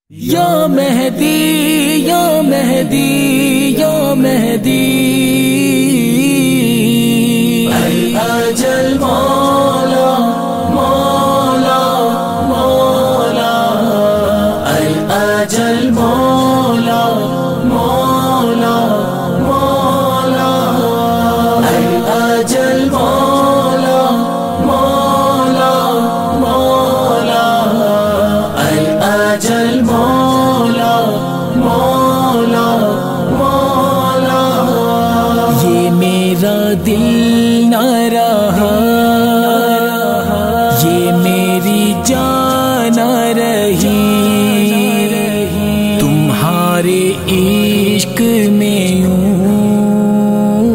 یا مہدی یا مہدی یا مہدی اجل مولا مولا مولا اجل مولا مولا مولا اجل مولا مولا مولا اجل مولا مولا مولا یہ میرا دل نہ رہا، یہ میری جان نہ رہی، تمہارے عشق میں یوں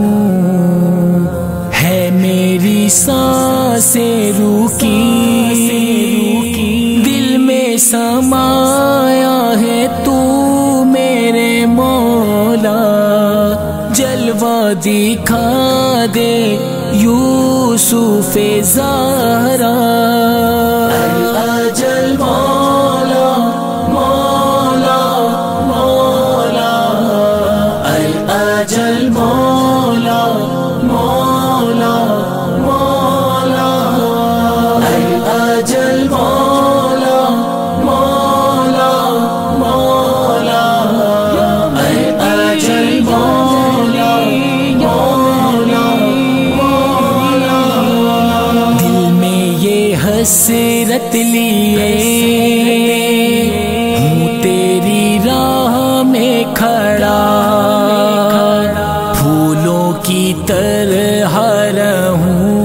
ہے میری سانسیں رکی، دل میں سمایا ہے تو میرے مولا، جلوہ دکھا دے یوسف زہرا، اجل مولا مولا مولا اجل مولا مولا مولا اجل مولا مولا مولا اجل مولا مولا مولا دل میں یہ حسرت لیے ہوں تیری راہ میں کھڑا، پھولوں کی طرح رہوں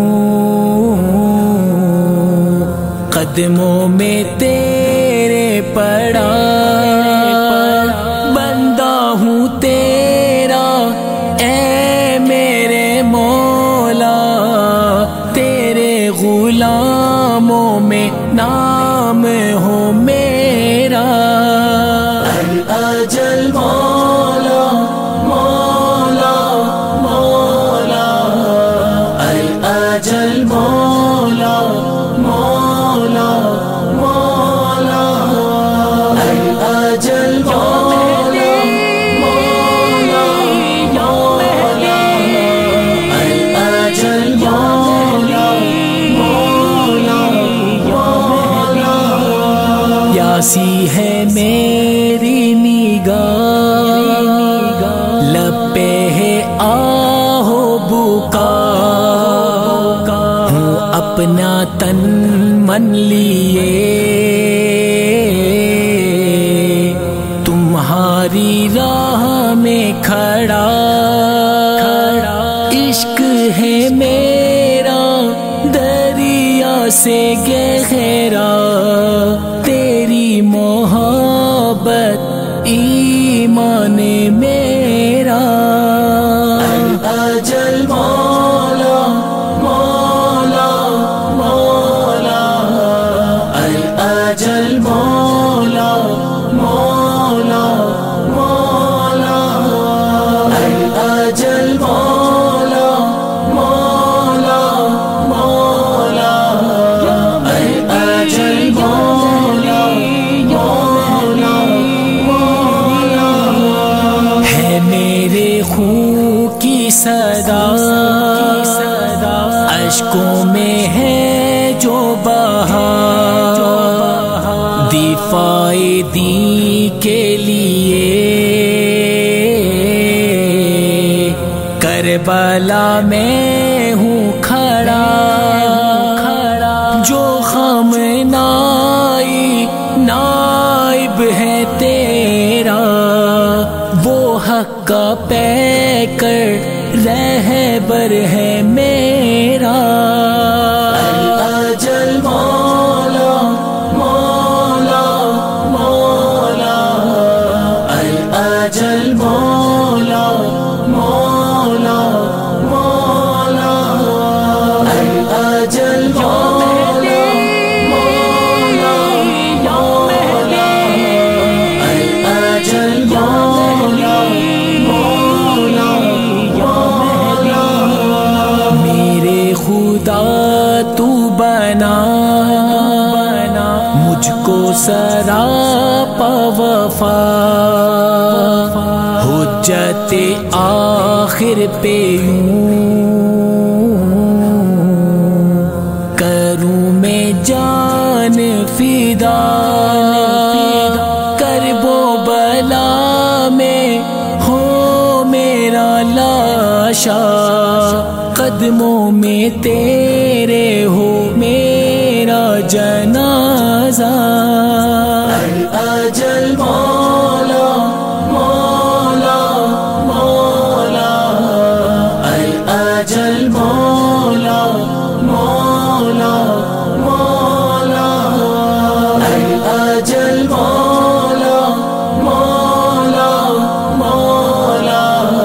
قدموں میں تیرے پڑا، بندہ ہوں تیرا اے میرے مولا، تیرے غلاموں میں نام ہو میرا، اجل مولا مولا مولا اجل مولا مولا مولا اجل مولا مولا مولا اجل مولا مولا مولا پیاسی ہے میری نگاہ، لب پہ ہے آہو بکا، ہوں اپنا تن من لیے تمہاری راہ میں کھڑا، عشق ہے میرا دریا سے گہرا، تیری محبت ایمان میرا، اجل مولا مولا مولا اجل مولا مولا مولا اجل مولا مولا مولا اجل مولا مولا مولا ہے میرے خون کی صدا، اشکوں میں ہے جو بہا، دفاع دین کے لیے کربلا میں ہوں کھڑا، جو غم نائی نائب ہے تیرا، وہ حق کا پیکر رہبر ہے میرا، اجل مولا مولا مولا اجل مولا مولا مولا اجل مولا مولا مولا اجل مولا مولا کو سراپا وفا، حجت آخر پہ یوں کروں میں جان فدا، کرب و بلا میں ہو میرا لاشا، قدموں میں تیرے ہو میرا جنازہ، اجل مولا مولا مولا، اجل مولا مولا مولا، اجل مولا مولا مولا،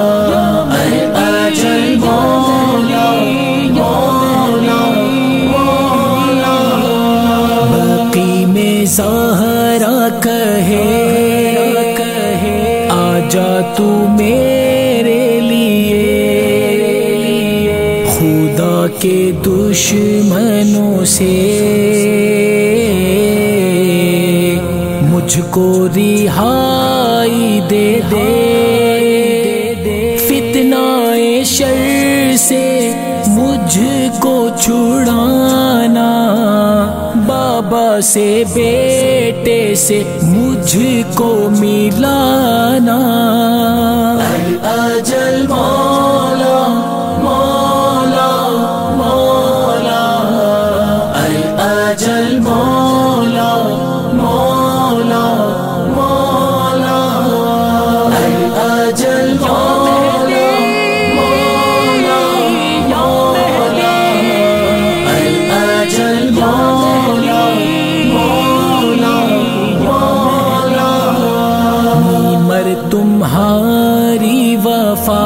اجل مولا مولا مولا۔ بقی میں زہرا کہے آجا تو میرے لیے، خدا کے دشمنوں سے مجھ کو رہائی دے دے، فتنہ شر سے مجھ کو چھڑانا، بابا سے بیٹے سے مجھ کو ملانا، اجل مولا مولا مولا، اجل مولا مولا مولا، اجل مولا مولا مولا، اجل مولا مولا مولا۔ مر تمہاری وفا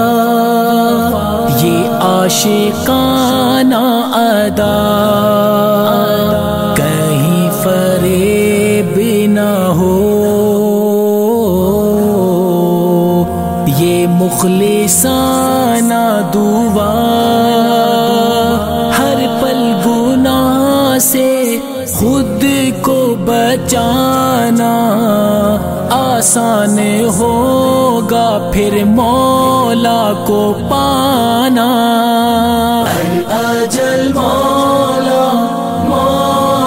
یہ عاشقانہ ادا، کہیں فریب نہ ہو یہ مخلصانہ دعا، ہر پل گناہ سے خود کو بچانا، آسان ہوگا پھر مولا کو پانا، اجل مولا مولا